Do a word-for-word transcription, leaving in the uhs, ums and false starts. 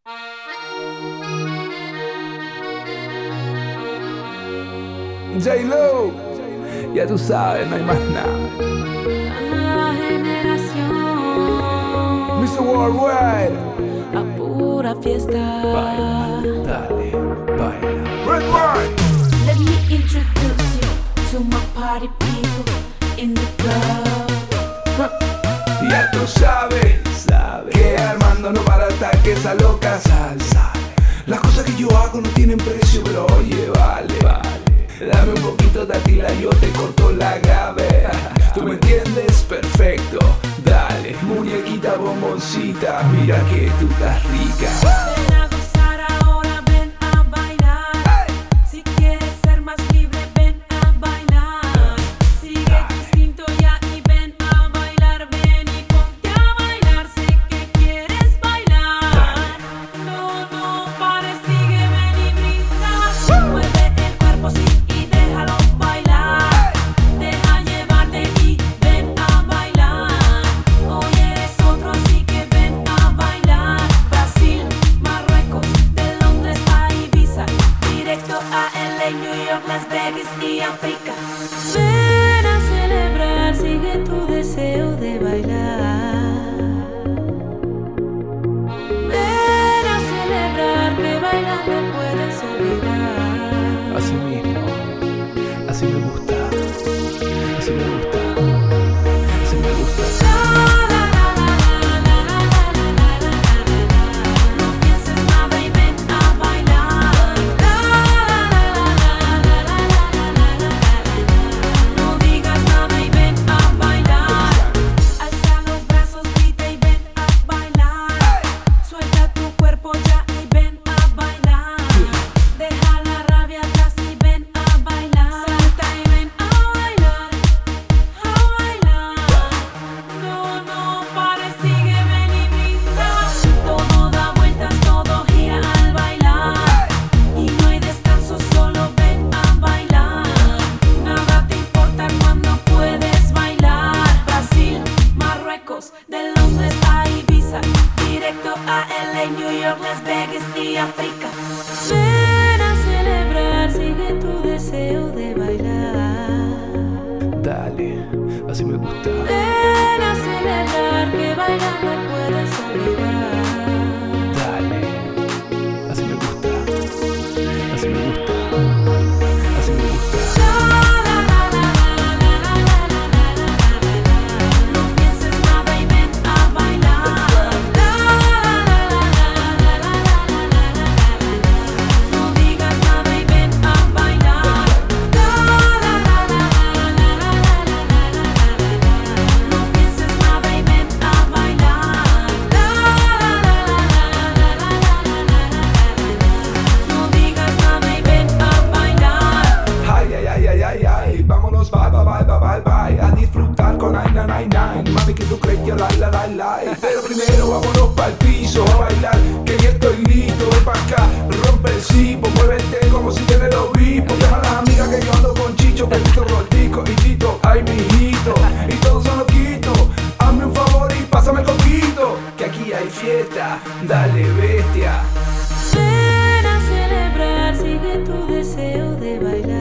J-Lo, ya tú sabes, no hay más nada. La nueva generación, mister Worldwide, a pura fiesta. baila, dale, baila. Red Wine. Let me introduce you to my party people in the club. Ya tú sabes, sabes que Armando no para hasta que esa loca salsa. Las cosas que yo hago no tienen precio, pero oye, vale, vale. Dame un poquito de atila, yo te corto la grave. Tú me entiendes, perfecto. Dale, muñequita bomboncita, mira que tú estás rica. Ven a gozar ahora, ven a bailar. Si quieres ser más libre, ven a bailar. Sigue tu instinto ya y ven a bailar. Ven y ponte a bailar, sé que quieres bailar. No, no pares, sigue, ven y brinda. Mueve el cuerpo, sí, y déjalo bailar. Deja llevarte y ven a bailar. Hoy eres otro, así que ven a bailar. Brasil, Marruecos, de Londres a Ibiza, directo a L A, New York, Las Vegas y África. Ven a celebrar, sigue tu deseo de bailar. Ven a celebrar que bailando puedes olvidar. Así mismo, así me gusta, así me gusta, así me gusta. No pienses nada y ven a bailar. No digas nada y ven a bailar. Alza los brazos, grita y ven a bailar. Suelta tu cuerpo ya y ven a bailar. Deja la rabia atrás y ven a bailar. Salta y ven a bailar, a bailar. No, no pares, sigue, ven y brinda. Todo da vueltas, todo gira al bailar. Y no hay descanso, solo ven a bailar. Nada te importa cuando puedes bailar. Brasil, Marruecos, de Londres a Ibiza, directo a L A, New York, Las Vegas y África. Ven a celebrar, sigue tu deseo de bailar. Dale, así me gusta. Ven a celebrar que bailando puedes olvidar. Dale, así me gusta, así me gusta, así me gusta. No pienses nada y ven a bailar. No digas nada y ven a bailar. No pienses nada y ven a bailar. No digas nada y ven a bailar. Ay, ay, ay, ay, ay, ay, vámonos, bye, bye, bye, bye, bye, bye, a disfrutar con Nine Nine Nine. Mami, que tú crees que la, la, la, la. Pero primero vámonos pa'l piso a bailar, que ya estoy listo. Ven pa' acá, rompe el cipo, muévete como si tienes el obispo. Llama a las amigas que yo ando con Chicho, que Tito Gordico y Tito, ay, mijito, y todos son loquitos. Hazme un favor y pásame el coquito, que aquí hay fiesta, dale bestia. Ven a celebrar, sigue tu deseo de bailar.